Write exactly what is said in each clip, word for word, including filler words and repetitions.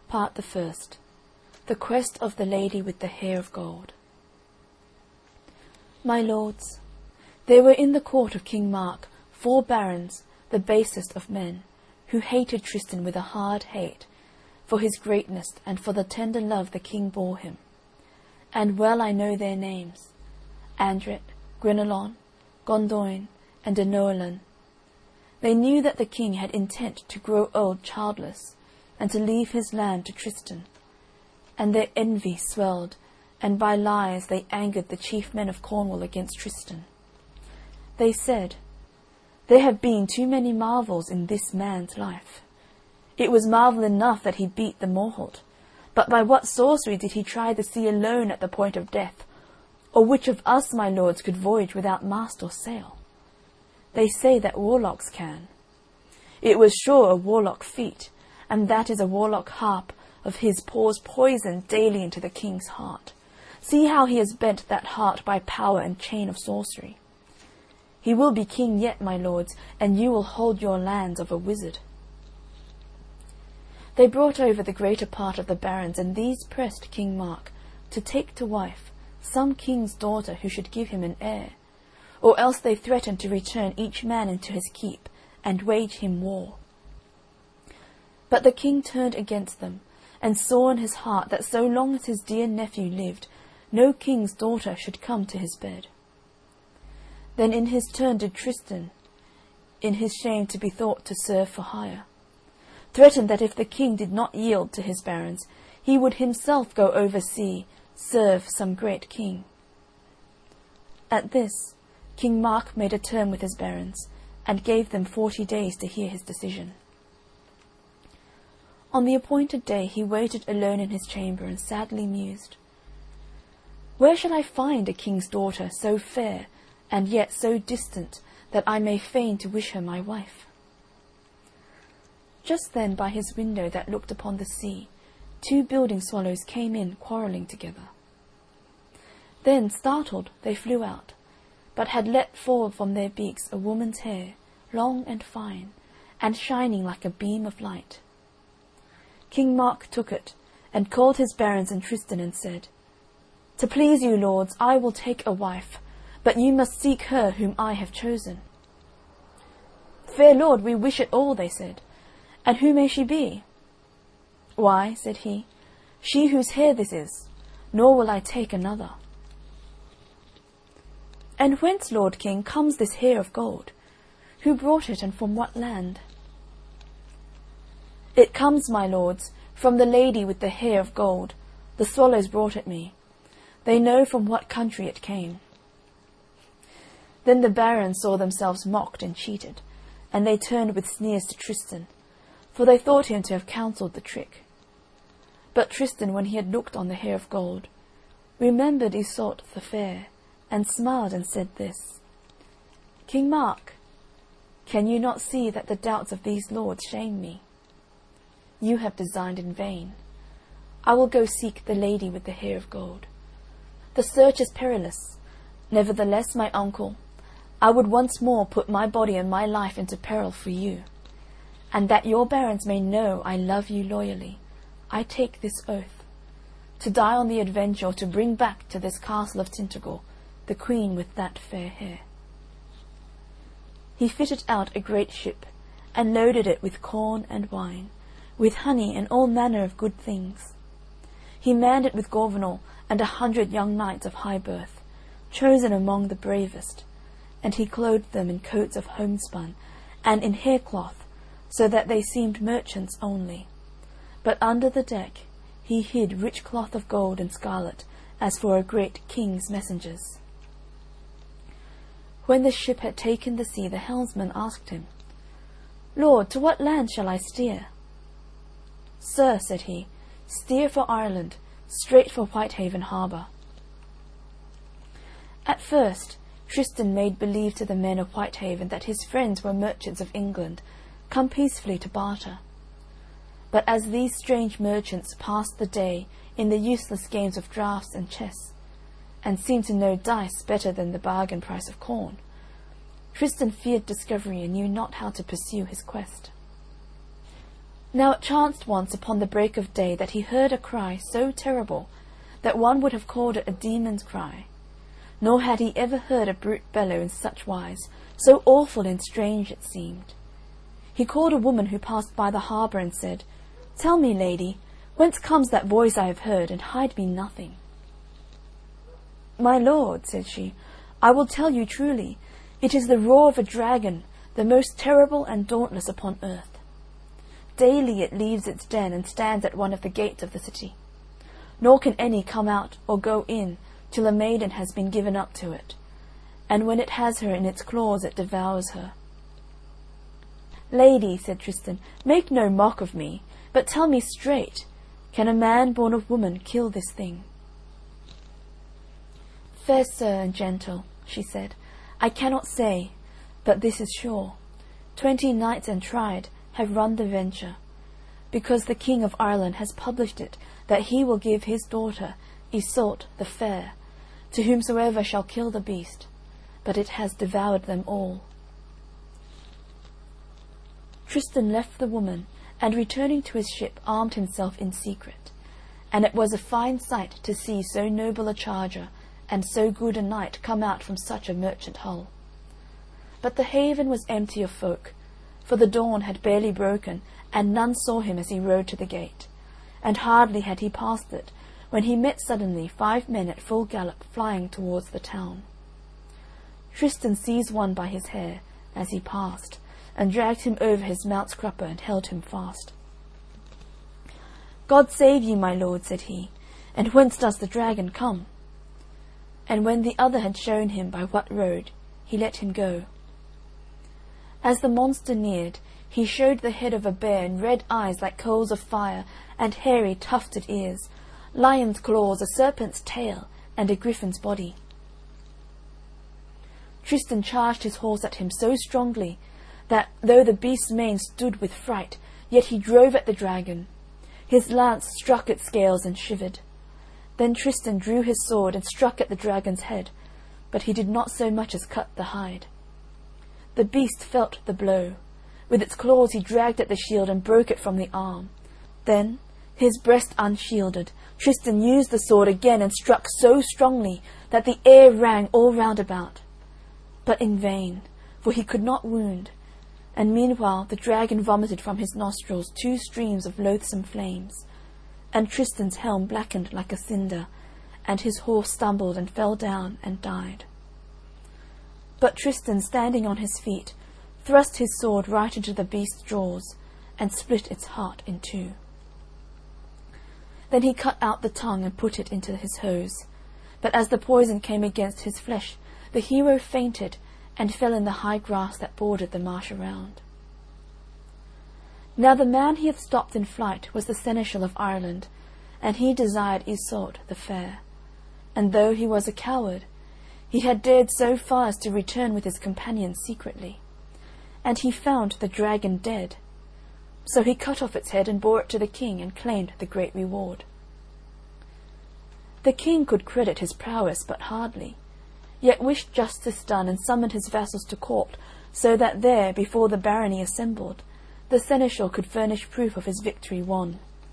Part the First. The Quest of the Lady with the Hair of Gold. My lords, there were in the court of King Mark four barons, the basest of men, who hated Tristan with a hard hate, for his greatness and for the tender love the king bore him. And well I know their names, Andret, Guenelon, Gondoin, and de Noaillan. They knew that the king had intent to grow old childless, and to leave his land to Tristan. And their envy swelled, and by lies they angered the chief men of Cornwall against Tristan. They said, "There have been too many marvels in this man's life. It was marvel enough that he beat the Morholt, but by what sorcery did he try the sea alone at the point of death? Or which of us, my lords, could voyage without mast or sail? They say that warlocks can. It was sure a warlock feat, and that is a warlock harp of his pours poison daily into the king's heart. See how he has bent that heart by power and chain of sorcery. He will be king yet, my lords, and you will hold your lands of a wizard." They brought over the greater part of the barons, and these pressed King Mark to take to wife some king's daughter who should give him an heir, or else they threatened to return each man into his keep and wage him war. But the king turned against them, and saw in his heart that so long as his dear nephew lived, no king's daughter should come to his bed. Then in his turn did Tristan, in his shame to be thought to serve for hire, threaten that if the king did not yield to his barons, he would himself go over sea, serve some great king. At this, King Mark made a term with his barons, and gave them forty days to hear his decision. On the appointed day he waited alone in his chamber and sadly mused, "Where shall I find a king's daughter so fair and yet so distant that I may feign to wish her my wife?" Just then by his window that looked upon the sea, two building swallows came in quarrelling together. Then, startled, they flew out, but had let fall from their beaks a woman's hair, long and fine, and shining like a beam of light. King Mark took it, and called his barons and Tristan, and said, "To please you, lords, I will take a wife, but you must seek her whom I have chosen." "Fair lord, we wish it all," they said. "And who may she be?" "Why," said he, "she whose hair this is, nor will I take another." "And whence, Lord King, comes this hair of gold? Who brought it, and from what land?" "It comes, my lords, from the lady with the hair of gold. The swallows brought it me. They know from what country it came." Then the barons saw themselves mocked and cheated, and they turned with sneers to Tristan, for they thought him to have counselled the trick. But Tristan, when he had looked on the hair of gold, remembered Iseult the fair, and smiled and said this, "King Mark, can you not see that the doubts of these lords shame me? You have designed in vain. I will go seek the lady with the hair of gold. The search is perilous. Nevertheless, my uncle, I would once more put my body and my life into peril for you. And that your barons may know I love you loyally, I take this oath, to die on the adventure or to bring back to this castle of Tintagel the queen with that fair hair." He fitted out a great ship, and loaded it with corn and wine, with honey and all manner of good things. He manned it with Gorvenal and a hundred young knights of high birth, chosen among the bravest, and he clothed them in coats of homespun and in haircloth, so that they seemed merchants only. But under the deck he hid rich cloth of gold and scarlet, as for a great king's messengers. When the ship had taken the sea, the helmsman asked him, "Lord, to what land shall I steer?" "Sir," said he, "steer for Ireland, straight for Whitehaven harbour." At first Tristan made believe to the men of Whitehaven that his friends were merchants of England, come peacefully to barter. But as these strange merchants passed the day in the useless games of draughts and chess, and seemed to know dice better than the bargain price of corn, Tristan feared discovery and knew not how to pursue his quest. Now it chanced once upon the break of day that he heard a cry so terrible that one would have called it a demon's cry, nor had he ever heard a brute bellow in such wise, so awful and strange it seemed. He called a woman who passed by the harbour and said, "Tell me, lady, whence comes that voice I have heard, and hide me nothing." "My lord," said she, "I will tell you truly. It is the roar of a dragon, the most terrible and dauntless upon earth. Daily it leaves its den and stands at one of the gates of the city, nor can any come out or go in till a maiden has been given up to it, and when it has her in its claws it devours her." "Lady," said Tristan, "make no mock of me, but tell me straight, can a man born of woman kill this thing?" "Fair sir and gentle," she said, "I cannot say, but this is sure. Twenty knights and tried have run the venture, because the King of Ireland has published it that he will give his daughter, Iseult the Fair, to whomsoever shall kill the beast, but it has devoured them all." Tristan left the woman, and returning to his ship armed himself in secret, and it was a fine sight to see so noble a charger and so good a knight come out from such a merchant hull. But the haven was empty of folk, for the dawn had barely broken, and none saw him as he rode to the gate, and hardly had he passed it when he met suddenly five men at full gallop flying towards the town. Tristan seized one by his hair as he passed, and dragged him over his mount's crupper and held him fast. "God save you, my lord," said he, "and whence does the dragon come?" And when the other had shown him by what road, he let him go. As the monster neared, he showed the head of a bear and red eyes like coals of fire, and hairy tufted ears, lion's claws, a serpent's tail, and a griffin's body. Tristan charged his horse at him so strongly that, though the beast's mane stood with fright, yet he drove at the dragon. His lance struck its scales and shivered. Then Tristan drew his sword and struck at the dragon's head, but he did not so much as cut the hide. The beast felt the blow. With its claws he dragged at the shield and broke it from the arm. Then, his breast unshielded, Tristan used the sword again and struck so strongly that the air rang all round about. But in vain, for he could not wound, and meanwhile the dragon vomited from his nostrils two streams of loathsome flames, and Tristan's helm blackened like a cinder, and his horse stumbled and fell down and died. But Tristan, standing on his feet, thrust his sword right into the beast's jaws, and split its heart in two. Then he cut out the tongue and put it into his hose, but as the poison came against his flesh, the hero fainted and fell in the high grass that bordered the marsh around. Now the man he had stopped in flight was the Seneschal of Ireland, and he desired Iseult the Fair, and though he was a coward, he had dared so far as to return with his companions secretly, and he found the dragon dead. So he cut off its head and bore it to the king and claimed the great reward. The king could credit his prowess but hardly, yet wished justice done and summoned his vassals to court, so that there, before the barony assembled, the seneschal could furnish proof of his victory won.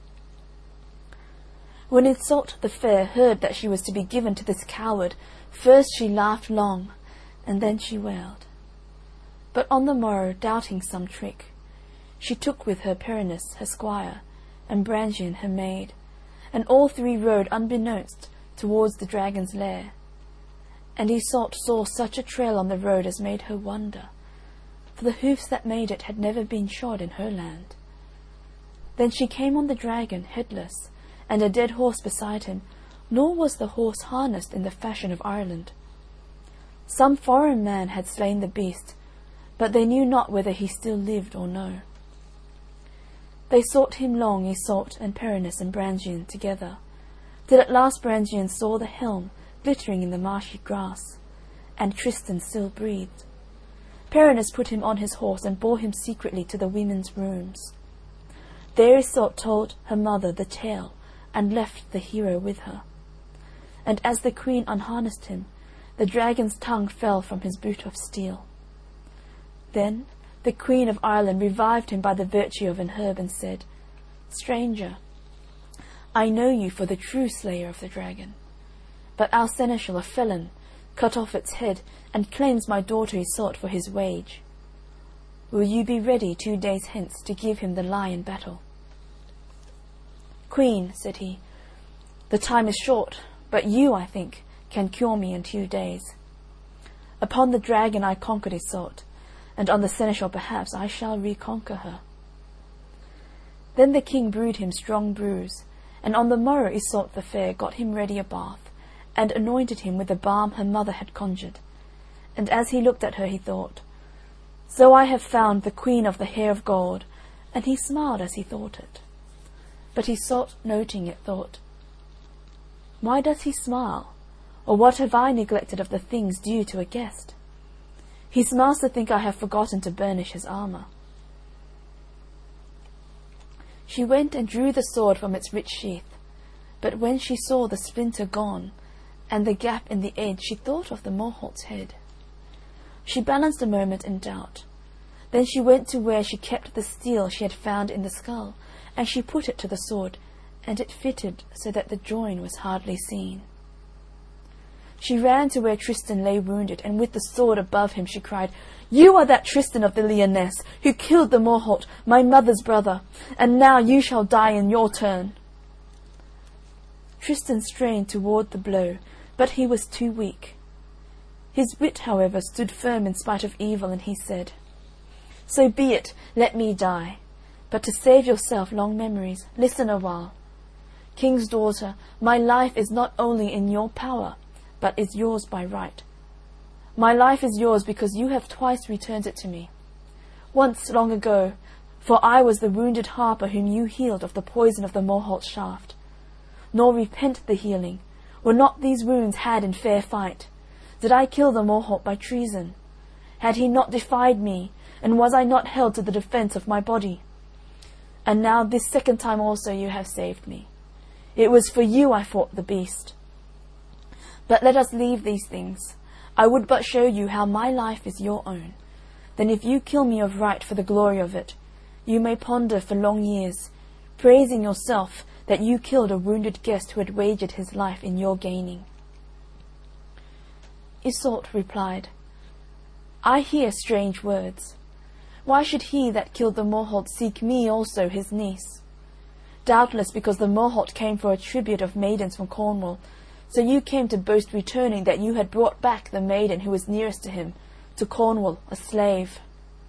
When Iseult the Fair heard that she was to be given to this coward, first she laughed long, and then she wailed. But on the morrow, doubting some trick, she took with her Perinis her squire, and Brangian her maid, and all three rode unbeknownst towards the dragon's lair. And Iseult saw such a trail on the road as made her wonder, for the hoofs that made it had never been shod in her land. Then she came on the dragon, headless, and a dead horse beside him, nor was the horse harnessed in the fashion of Ireland. Some foreign man had slain the beast, but they knew not whether he still lived or no. They sought him long, Iseult and Perinis and Brangian together, till at last Brangian saw the helm glittering in the marshy grass, and Tristan still breathed. Perinis put him on his horse and bore him secretly to the women's rooms. There Iseult told her mother the tale, and left the hero with her. And as the queen unharnessed him, the dragon's tongue fell from his boot of steel. Then, the Queen of Ireland revived him by the virtue of an herb, and said, Stranger, I know you for the true slayer of the dragon. But our seneschal, a felon, cut off its head, and claims my daughter Iseult for his wage. Will you be ready two days hence to give him the lie in battle? Queen, said he, the time is short, but you, I think, can cure me in two days. Upon the dragon I conquered Iseult, and on the seneschal perhaps I shall reconquer her. Then the king brewed him strong brews, and on the morrow Iseult the fair got him ready a bath, and anointed him with the balm her mother had conjured. And as he looked at her he thought, So I have found the queen of the hair of gold, and he smiled as he thought it. But Iseult, noting it, thought, Why does he smile? Or what have I neglected of the things due to a guest? He smiles to think I have forgotten to burnish his armour. She went and drew the sword from its rich sheath, but when she saw the splinter gone, and the gap in the edge, she thought of the Morholt's head. She balanced a moment in doubt. Then she went to where she kept the steel she had found in the skull, and she put it to the sword, and it fitted so that the join was hardly seen. She ran to where Tristan lay wounded, and with the sword above him she cried, You are that Tristan of the Lyonesse, who killed the Morholt, my mother's brother, and now you shall die in your turn. Tristan strained toward the blow, but he was too weak. His wit, however, stood firm in spite of evil, and he said, So be it, let me die. But to save yourself long memories, listen a while. King's daughter, my life is not only in your power, but is yours by right. My life is yours because you have twice returned it to me. Once long ago, for I was the wounded harper whom you healed of the poison of the Morholt shaft. Nor repent the healing. Were not these wounds had in fair fight? Did I kill the Morholt by treason? Had he not defied me, and was I not held to the defence of my body? And now this second time also you have saved me. It was for you I fought the beast. But let us leave these things. I would but show you how my life is your own. Then if you kill me of right for the glory of it, you may ponder for long years, praising yourself that you killed a wounded guest who had wagered his life in your gaining. Iseult replied, I hear strange words. Why should he that killed the Morholt seek me also his niece? Doubtless because the Morholt came for a tribute of maidens from Cornwall, so you came to boast returning that you had brought back the maiden who was nearest to him, to Cornwall, a slave.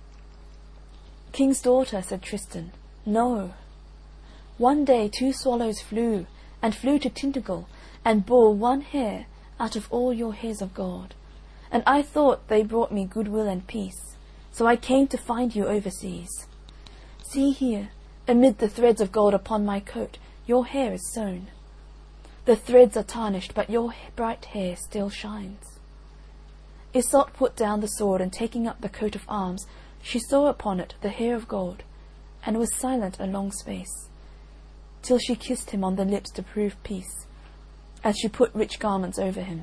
King's daughter, said Tristan, no. One day two swallows flew, and flew to Tintagel, and bore one hair out of all your hairs of gold. And I thought they brought me goodwill and peace, so I came to find you overseas. See here, amid the threads of gold upon my coat, your hair is sewn. The threads are tarnished, but your bright hair still shines. Iseult put down the sword, and taking up the coat of arms, she saw upon it the hair of gold, and was silent a long space, till she kissed him on the lips to prove peace, as she put rich garments over him.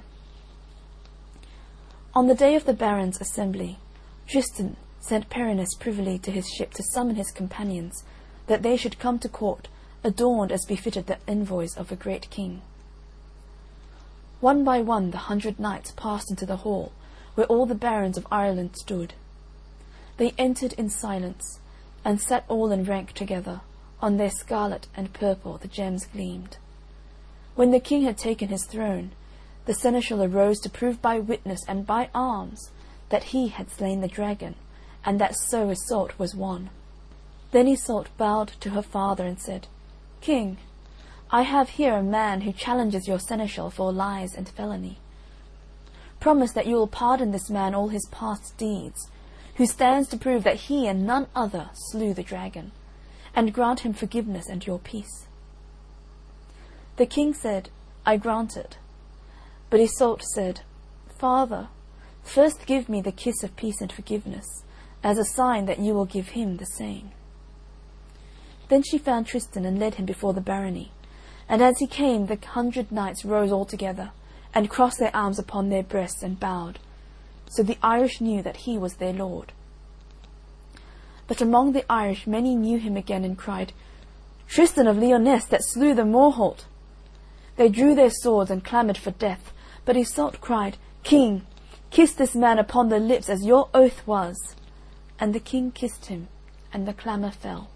On the day of the barons' assembly, Tristan sent Perinis privily to his ship to summon his companions, that they should come to court, adorned as befitted the envoys of a great king. One by one the hundred knights passed into the hall, where all the barons of Ireland stood. They entered in silence, and sat all in rank together. On their scarlet and purple the gems gleamed. When the king had taken his throne, the seneschal arose to prove by witness and by arms that he had slain the dragon, and that so Iseult was won. Then Iseult bowed to her father and said, King, I have here a man who challenges your seneschal for lies and felony. Promise that you will pardon this man all his past deeds, who stands to prove that he and none other slew the dragon, and grant him forgiveness and your peace. The king said, I grant it. But Iseult said, Father, first give me the kiss of peace and forgiveness, as a sign that you will give him the same. Then she found Tristan and led him before the barony, and as he came the hundred knights rose all together, and crossed their arms upon their breasts and bowed, so the Irish knew that he was their lord. But among the Irish many knew him again and cried, "Tristan of Lyonesse, that slew the Morholt!" They drew their swords and clamoured for death, but Iseult cried, "King, kiss this man upon the lips as your oath was." And the king kissed him, and the clamour fell.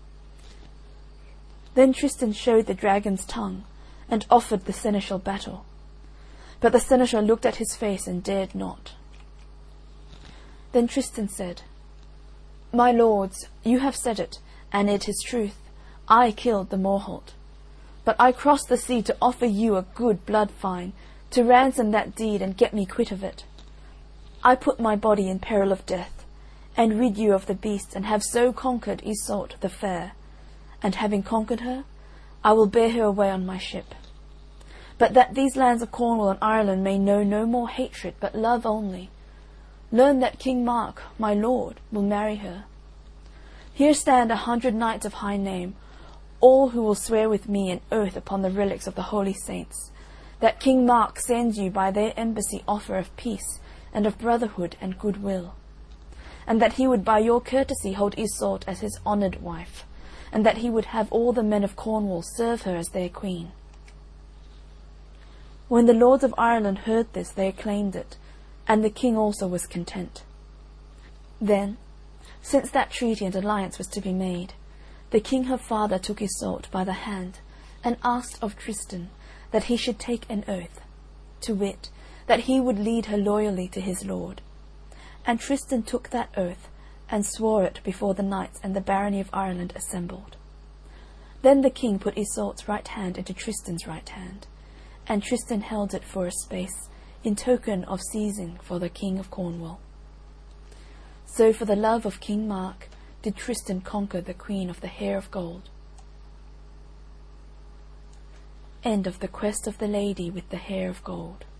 Then Tristan showed the dragon's tongue, and offered the seneschal battle. But the seneschal looked at his face and dared not. Then Tristan said, "My lords, you have said it, and it is truth. I killed the Morholt. But I crossed the sea to offer you a good blood fine, to ransom that deed and get me quit of it. I put my body in peril of death, and rid you of the beast, and have so conquered Iseult the fair. And having conquered her, I will bear her away on my ship. But that these lands of Cornwall and Ireland may know no more hatred, but love only, learn that King Mark, my lord, will marry her. Here stand a hundred knights of high name, all who will swear with me an oath upon the relics of the holy saints, that King Mark sends you by their embassy offer of peace and of brotherhood and goodwill, and that he would by your courtesy hold Iseult as his honoured wife, and that he would have all the men of Cornwall serve her as their queen." When the lords of Ireland heard this, they acclaimed it, and the king also was content. Then, since that treaty and alliance was to be made, the king her father took Iseult by the hand, and asked of Tristan that he should take an oath, to wit, that he would lead her loyally to his lord. And Tristan took that oath, and swore it before the knights and the barony of Ireland assembled. Then the king put Iseult's right hand into Tristan's right hand, and Tristan held it for a space, in token of seizing for the king of Cornwall. So for the love of King Mark did Tristan conquer the queen of the hair of gold. End of The Quest of the Lady with the Hair of Gold.